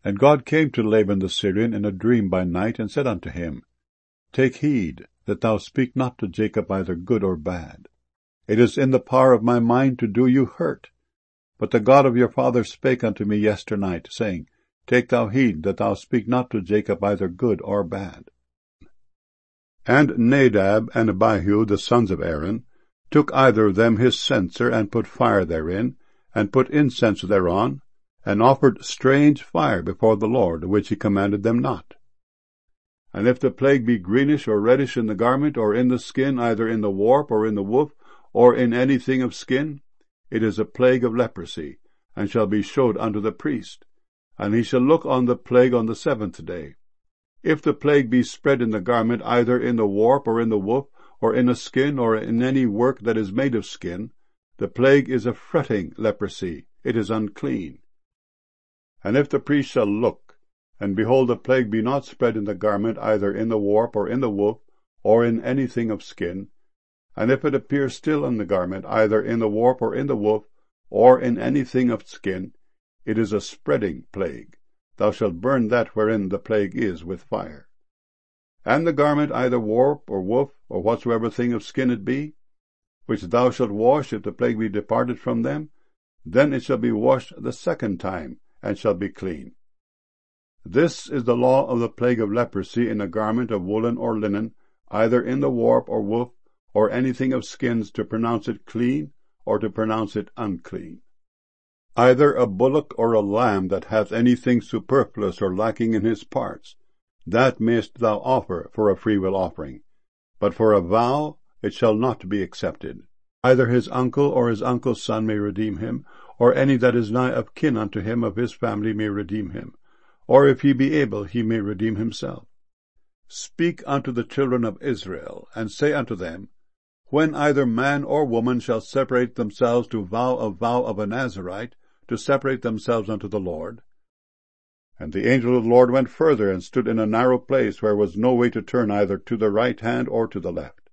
And God came to Laban the Syrian in a dream by night, and said unto him, Take heed that thou speak not to Jacob either good or bad. It is in the power of my mind to do you hurt. But the God of your father spake unto me yesternight, saying, Take thou heed that thou speak not to Jacob either good or bad. And Nadab and Abihu, the sons of Aaron, took either of them his censer, and put fire therein, and put incense thereon, and offered strange fire before the Lord, which he commanded them not. And if the plague be greenish or reddish in the garment, or in the skin, either in the warp or in the woof, or in anything of skin, it is a plague of leprosy, and shall be showed unto the priest, and he shall look on the plague on the 7th day. If the plague be spread in the garment, either in the warp or in the woof, or in a skin, or in any work that is made of skin, the plague is a fretting leprosy, it is unclean. And if the priest shall look, and behold the plague be not spread in the garment, either in the warp or in the woof, or in anything of skin, and if it appear still in the garment, either in the warp or in the woof, or in anything of skin, it is a spreading plague. Thou shalt burn that wherein the plague is with fire. And the garment, either warp or woof, or whatsoever thing of skin it be, which thou shalt wash, if the plague be departed from them, then it shall be washed the 2nd time, and shall be clean. This is the law of the plague of leprosy in a garment of woolen or linen, either in the warp or woof, or anything of skins, to pronounce it clean, or to pronounce it unclean. Either a bullock or a lamb that hath anything superfluous or lacking in his parts, that mayest thou offer for a freewill offering, but for a vow it shall not be accepted. Either his uncle or his uncle's son may redeem him, or any that is nigh of kin unto him of his family may redeem him, or if he be able he may redeem himself. Speak unto the children of Israel, and say unto them, When either man or woman shall separate themselves to vow a vow of a Nazirite, to separate themselves unto the Lord. And the angel of the Lord went further, and stood in a narrow place, where was no way to turn either to the right hand or to the left.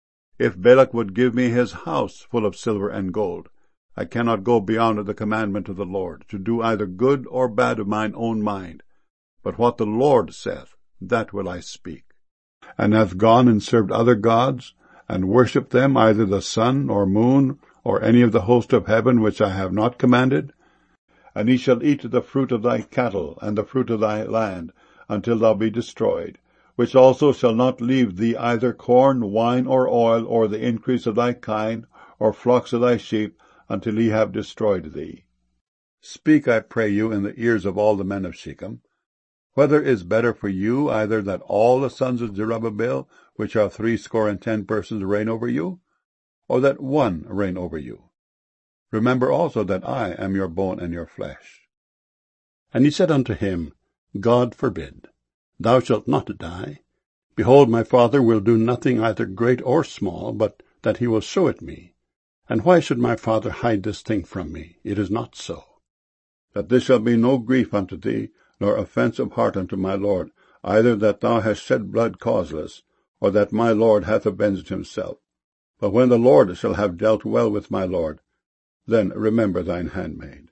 If Balak would give me his house full of silver and gold, I cannot go beyond the commandment of the Lord, to do either good or bad of mine own mind, but what the Lord saith, that will I speak. And hath gone and served other gods, and worshipped them, either the sun or moon, or any of the host of heaven, which I have not commanded. And he shall eat the fruit of thy cattle, and the fruit of thy land, until thou be destroyed, which also shall not leave thee either corn, wine, or oil, or the increase of thy kine, or flocks of thy sheep, until he have destroyed thee. Speak, I pray you, in the ears of all the men of Shechem, whether is better for you, either that all the sons of Zerubbabel, which are 70 persons, reign over you, or that one reign over you? Remember also that I am your bone and your flesh. And he said unto him, God forbid. Thou shalt not die. Behold, my father will do nothing either great or small, but that he will show it me. And why should my father hide this thing from me? It is not so. That this shall be no grief unto thee, nor offense of heart unto my lord, either that thou hast shed blood causeless, or that my lord hath avenged himself. But when the Lord shall have dealt well with my lord, then remember thine handmaid.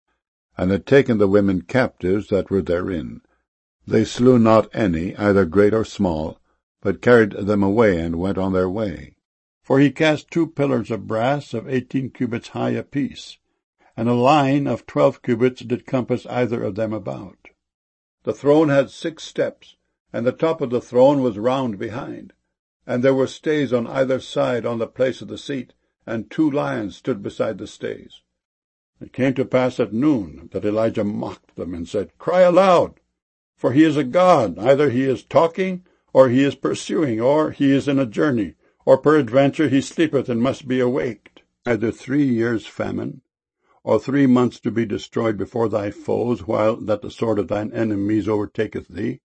And had taken the women captives that were therein. They slew not any, either great or small, but carried them away, and went on their way. For he cast 2 pillars of brass of 18 cubits high apiece, and a line of 12 cubits did compass either of them about. The throne had 6 steps, and the top of the throne was round behind, and there were stays on either side on the place of the seat, and 2 lions stood beside the stays. It came to pass at noon that Elijah mocked them, and said, Cry aloud, for he is a god. Either he is talking, or he is pursuing, or he is in a journey, or peradventure he sleepeth and must be awaked. Either 3 years' famine, or 3 months to be destroyed before thy foes, while that the sword of thine enemies overtaketh thee,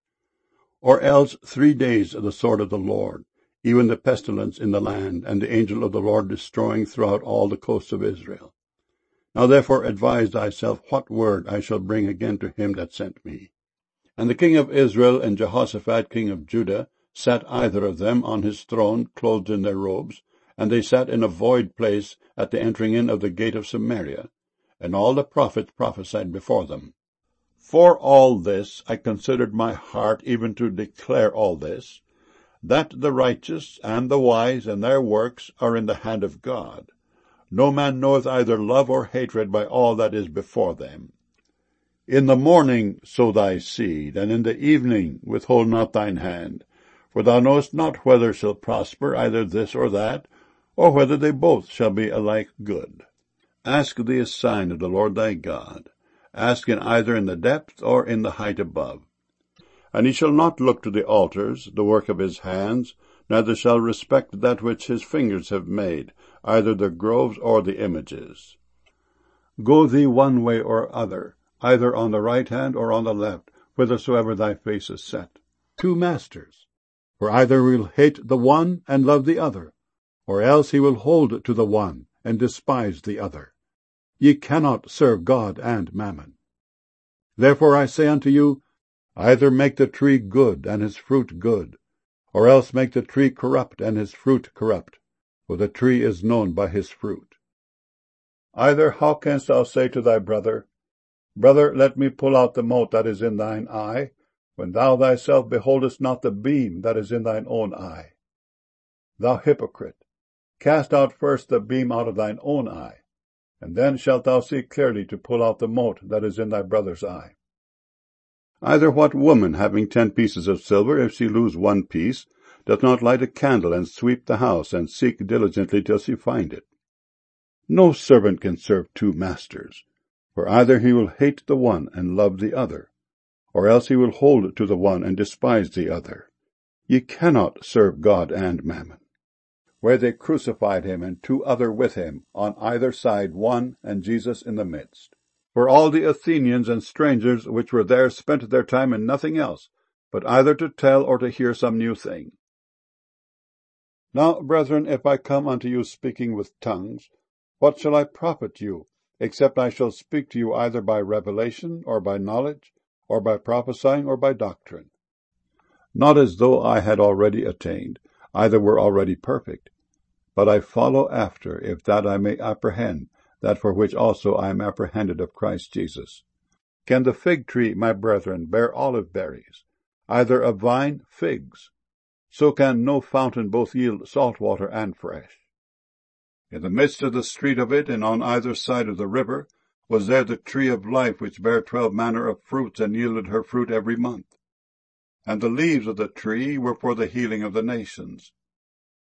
or else 3 days of the sword of the Lord, even the pestilence in the land, and the angel of the Lord destroying throughout all the coasts of Israel. Now therefore advise thyself what word I shall bring again to him that sent me. And the king of Israel and Jehoshaphat king of Judah sat either of them on his throne, clothed in their robes, and they sat in a void place at the entering in of the gate of Samaria, and all the prophets prophesied before them. For all this I considered my heart even to declare all this, that the righteous and the wise and their works are in the hand of God. No man knoweth either love or hatred by all that is before them. In the morning sow thy seed, and in the evening withhold not thine hand, for thou knowest not whether shall prosper either this or that, or whether they both shall be alike good. Ask thee a sign of the Lord thy God. Ask in either in the depth or in the height above. And he shall not look to the altars, the work of his hands, neither shall respect that which his fingers have made, either the groves or the images. Go thee one way or other, either on the right hand or on the left, whithersoever thy face is set. 2 masters. For either he will hate the one and love the other, or else he will hold to the one and despise the other. Ye cannot serve God and mammon. Therefore I say unto you, either make the tree good and his fruit good, or else make the tree corrupt and his fruit corrupt, for the tree is known by his fruit. Either how canst thou say to thy brother, Brother, let me pull out the mote that is in thine eye, when thou thyself beholdest not the beam that is in thine own eye? Thou hypocrite, cast out first the beam out of thine own eye, and then shalt thou see clearly to pull out the mote that is in thy brother's eye. Either what woman, having 10 pieces of silver, if she lose 1 piece, doth not light a candle and sweep the house, and seek diligently till she find it? No servant can serve 2 masters, for either he will hate the one and love the other, or else he will hold to the one and despise the other. Ye cannot serve God and mammon. Where they crucified him, and 2 other with him, on either side one, and Jesus in the midst. For all the Athenians and strangers which were there spent their time in nothing else, but either to tell or to hear some new thing. Now, brethren, if I come unto you speaking with tongues, what shall I profit you, except I shall speak to you either by revelation, or by knowledge, or by prophesying, or by doctrine? Not as though I had already attained, either were already perfect, but I follow after, if that I may apprehend that for which also I am apprehended of Christ Jesus. Can the fig tree, my brethren, bear olive berries? Either a vine, figs. So can no fountain both yield salt water and fresh. In the midst of the street of it, and on either side of the river, was there the tree of life, which bare 12 manner of fruits, and yielded her fruit every month. And the leaves of the tree were for the healing of the nations.